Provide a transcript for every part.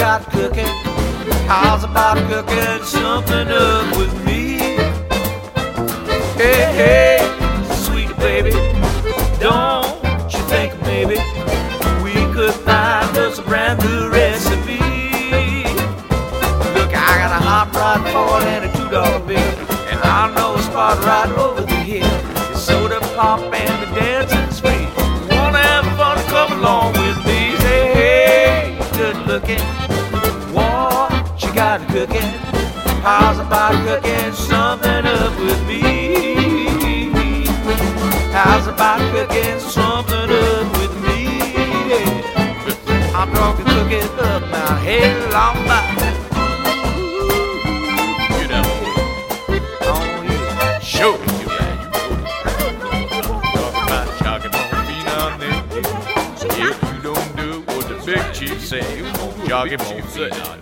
got cooking? How's about cooking something up with me? Hey, hey, sweet baby, don't you think maybe we could find us a brand new recipe? Look, I got a hot rod Ford and a $2 bill, and I know a spot right over the hill. It's soda pop and the dancing spree. Wanna have fun? Come along with me. Say, hey, good looking, what you got cooking? How's about cooking something up with me? How's about cooking something up with me? Yeah. I'm drunk and cooking up now. Hey, long back. You know. Oh, yeah. Show it, you guys. Talk about jogging on feet on there. If you don't do what the big chief say, you won't jog him on feet on.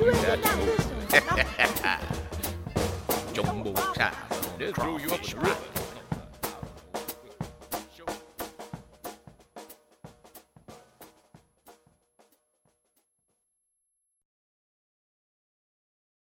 Jumbo time. They'll throw you up the river.